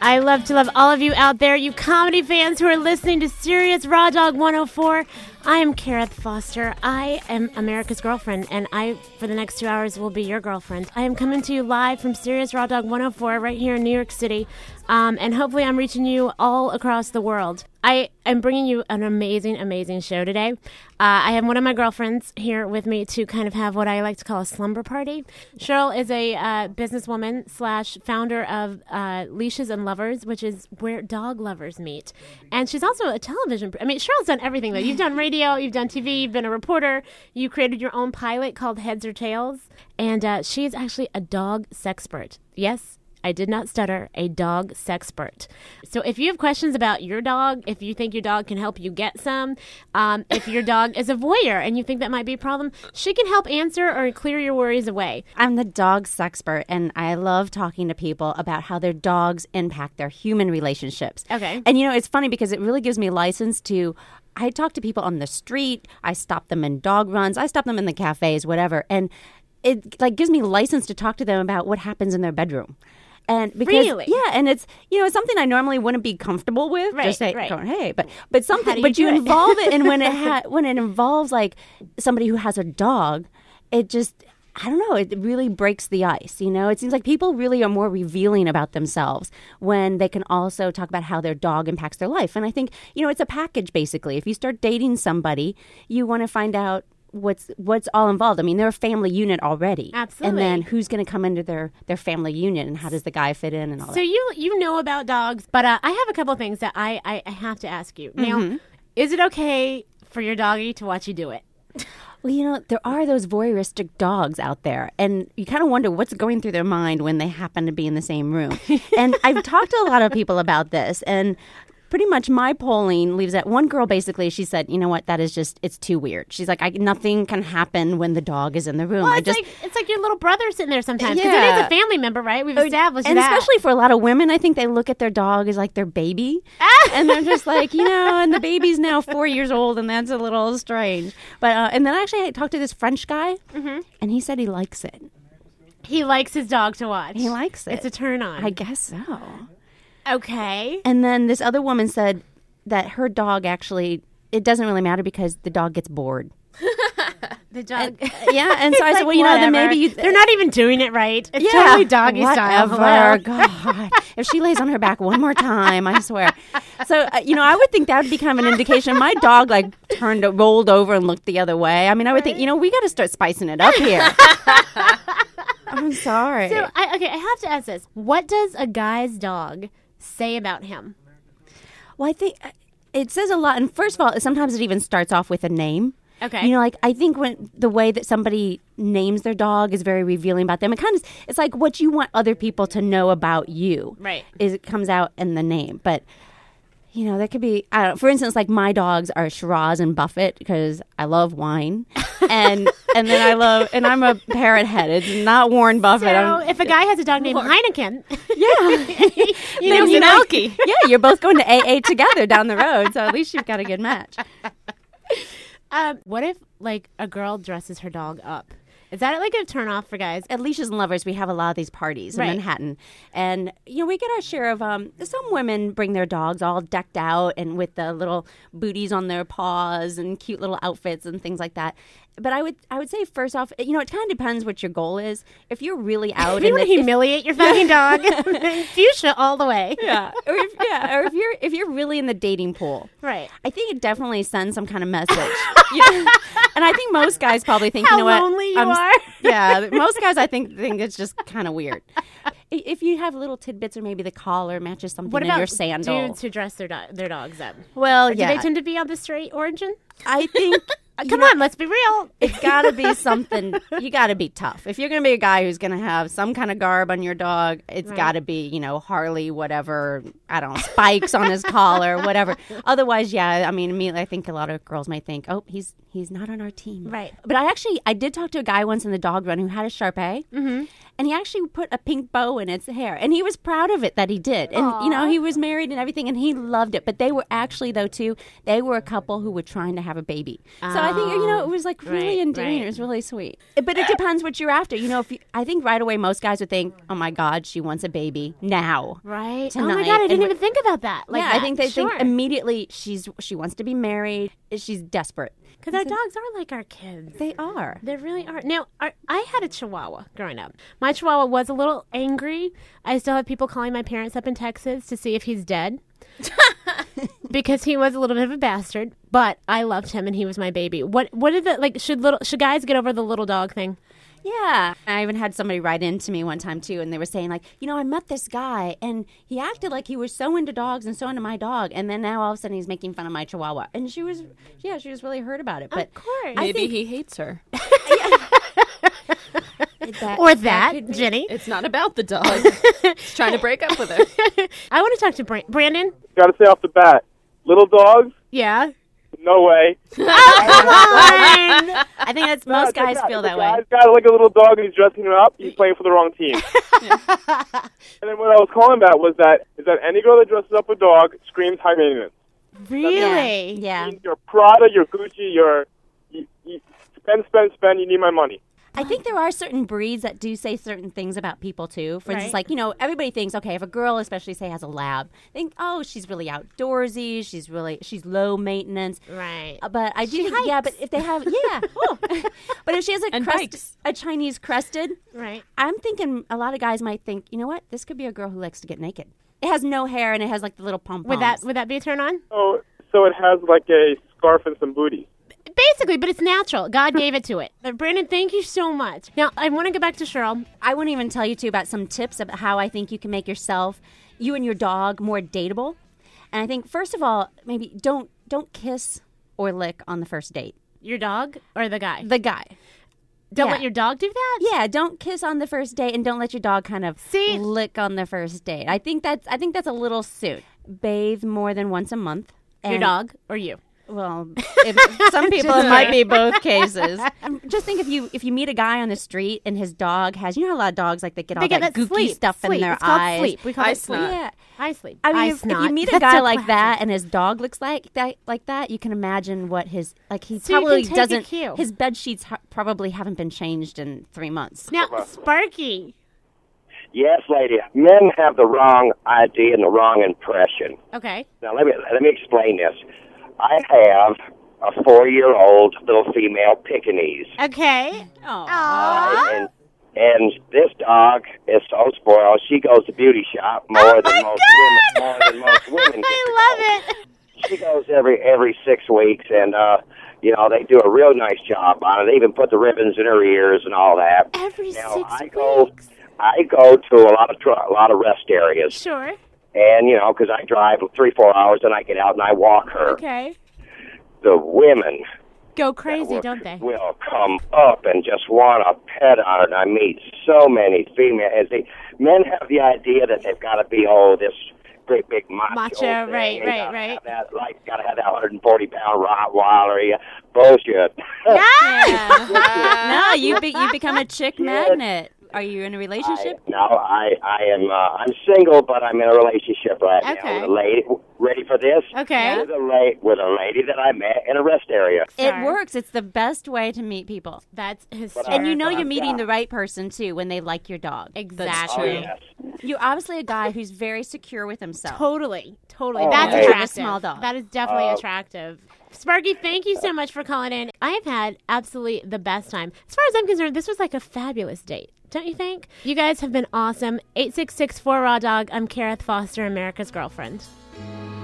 I love to love all of you out there, you comedy fans who are listening to Sirius Raw Dog 104. I am Kareth Foster. I am America's girlfriend, and I, for the next 2 hours, will be your girlfriend. I am coming to you live from Sirius Raw Dog 104 right here in New York City, and hopefully I'm reaching you all across the world. I am bringing you an amazing, amazing show today. I have one of my girlfriends here with me to kind of have what I like to call a slumber party. Cheryl is a businesswoman / founder of Leashes and Lovers, which is where dog lovers meet. And she's also a television... Cheryl's done everything, though. You've done radio, you've done TV, you've been a reporter. You created your own pilot called Heads or Tails. And she is actually a dog sexpert. Yes, I did not stutter, a dog sexpert. So if you have questions about your dog, if you think your dog can help you get some, if your dog is a voyeur and you think that might be a problem, she can help answer or clear your worries away. I'm the dog sexpert, and I love talking to people about how their dogs impact their human relationships. Okay. And, it's funny because it really gives me license to... I talk to people on the street. I stop them in dog runs. I stop them in the cafes, whatever. And it gives me license to talk to them about what happens in their bedroom. And because, really? Yeah, and it's it's something I normally wouldn't be comfortable with. Right, just say, right. hey, but something, but you involve it, and when it involves like somebody who has a dog, it just, I don't know, it really breaks the ice. It seems like people really are more revealing about themselves when they can also talk about how their dog impacts their life. And I think it's a package basically. If you start dating somebody, you want to find out what's all involved. They're a family unit already. Absolutely. And then who's going to come into their family unit, and how does the guy fit in, and all that. So you know about dogs, but I have a couple of things that I have to ask you. Now, is it okay for your doggy to watch you do it? Well, there are those voyeuristic dogs out there, and you kind of wonder what's going through their mind when they happen to be in the same room. And I've talked to a lot of people about this, and pretty much my polling leaves at one girl, basically, she said, you know what, that is just, it's too weird. She's like, nothing can happen when the dog is in the room. Well, it's like your little brother sitting there sometimes, because it is a family member, right? We've established and that. And especially for a lot of women, I think they look at their dog as like their baby. And they're just like, and the baby's now 4 years old, and that's a little strange. But and then actually I talked to this French guy, and he said he likes it. He likes his dog to watch. He likes it. It's a turn on. I guess so. Okay. And then this other woman said that her dog actually, it doesn't really matter because the dog gets bored. The dog. And so I said, well, then maybe they're not even doing it right. It's totally doggy style. Whatever. God. If she lays on her back one more time, I swear. So, I would think that would be kind of an indication. My dog rolled over and looked the other way. I would think, we got to start spicing it up here. I'm sorry. So, I have to ask this. What does a guy's dog say about him? Well, I think it says a lot. And first of all, sometimes it even starts off with a name. Okay. I think when the way that somebody names their dog is very revealing about them. It's like what you want other people to know about you. Right. It comes out in the name. But, there could be, I don't know, for instance, like my dogs are Shiraz and Buffett because I love wine. And then I'm a parrot head. It's not Warren Buffett. So if a guy has a dog named Heineken. Yeah. Milky. Yeah, you're both going to AA together down the road. So at least you've got a good match. What if a girl dresses her dog up? Is that a turn off for guys? At Leashes and Lovers, we have a lot of these parties in Manhattan. And, we get our share of, some women bring their dogs all decked out and with the little booties on their paws and cute little outfits and things like that. But I would say first off, it kind of depends what your goal is. If you're really out, if you want to humiliate your fucking dog, fuchsia all the way. Yeah, or if you're really in the dating pool, right? I think it definitely sends some kind of message. And I think most guys probably think, how lonely you are. Yeah, most guys I think it's just kind of weird. If you have little tidbits, or maybe the collar matches something in your sandal. What about dudes who dress their dogs up? Well, do they tend to be on the straight origin? I think. Come on, let's be real. It's got to be something. You got to be tough. If you're going to be a guy who's going to have some kind of garb on your dog, it's got to be, Harley, whatever, I don't know, spikes on his collar, whatever. Otherwise, yeah, immediately I think a lot of girls might think, oh, he's not on our team. Right. But I did talk to a guy once in the dog run who had a Shar-Pei. Mm-hmm. And he actually put a pink bow in its hair. And he was proud of it that he did. And, Aww. He was married and everything, and he loved it. But they were actually, though, too, they were a couple who were trying to have a baby. So I think, it was like really endearing. It was really sweet. But it depends what you're after. I think right away most guys would think, oh my God, she wants a baby now. Right. Tonight. Oh my God, I didn't even think about that. I think they think immediately she wants to be married. She's desperate. Because our dogs are like our kids. They are. They really are. Now, I had a Chihuahua growing up. My Chihuahua was a little angry. I still have people calling my parents up in Texas to see if he's dead. Because he was a little bit of a bastard. But I loved him and he was my baby. What is it like? Should guys get over the little dog thing? Yeah. I even had somebody write in to me one time, too, and they were saying, like, I met this guy, and he acted like he was so into dogs and so into my dog, and then now all of a sudden he's making fun of my Chihuahua. And she was really hurt about it. But of course. Maybe he hates her. Jenny. It's not about the dog. He's trying to break up with her. I want to talk to Brandon. Got to say off the bat, little dogs? Yeah. No way. I think that's most guys feel that way. Guy's got like a little dog and he's dressing him up. He's playing for the wrong team. And then what I was calling about was that any girl that dresses up a dog screams high maintenance. Really? Yeah. Your Prada, your Gucci, you spend. You need my money. I think there are certain breeds that do say certain things about people, too. For instance, like, everybody thinks, okay, if a girl especially, say, has a lab, think, oh, she's really outdoorsy, she's low maintenance. Right. But I do think, but if they have, but if she has a Chinese crested, right. I'm thinking a lot of guys might think, you know what, this could be a girl who likes to get naked. It has no hair and it has, like, the little pom-poms. Would that be a turn on? Oh, so it has, like, a scarf and some booty. Basically, but it's natural. God gave it to it. But Brandon, thank you so much. Now, I want to go back to Cheryl. I want to even tell you, too, about some tips about how I think you can make you and your dog, more dateable. And I think, first of all, maybe don't kiss or lick on the first date. Your dog or the guy? The guy. Don't let your dog do that? Yeah, don't kiss on the first date and don't let your dog kind of lick on the first date. I think that's a little soon. Bathe more than once a month. Your dog or you? Well, some people it might be both cases. Just think if you meet a guy on the street and his dog has, how a lot of dogs like they get all that gooky stuff in their eyes. Sleep. We call it sleep. Yeah, eye sleep. I mean, if you meet a guy like that and his dog looks like that, you can imagine what his he probably doesn't. His bed sheets probably haven't been changed in 3 months. Now, Sparky. Yes, lady. Men have the wrong idea and the wrong impression. Okay. Now let me explain this. I have a 4-year-old little female Pekingese. Okay. Aww. And this dog is so spoiled. She goes to beauty shop more than most women. I love it. She goes every 6 weeks, and they do a real nice job on it. They even put the ribbons in her ears and all that. Every 6 weeks. I go to a lot of rest areas. Sure. And, because I drive 3-4 hours, and I get out and I walk her. Okay. The women go crazy, don't they? Will come up and just want to pet on her. And I meet so many females. Men have the idea that they've got to be, this great big macho right. Got to have that 140-pound Rottweiler. Bullshit. No, you become a chick magnet. Are you in a relationship? I'm single, but I'm in a relationship right now with a lady. Ready for this? Okay. With a lady that I met in a rest area. It works. It's the best way to meet people. That's hysterical. And you're meeting the right person, too, when they like your dog. Exactly. Yes. You're obviously a guy who's very secure with himself. Totally. Oh, That's hey. attractive. A small dog. That is definitely attractive. Sparky, thank you so much for calling in. I have had absolutely the best time. As far as I'm concerned, this was like a fabulous date. Don't you think? You guys have been awesome. 866-4-RAW-DOG. I'm Kareth Foster, America's Girlfriend.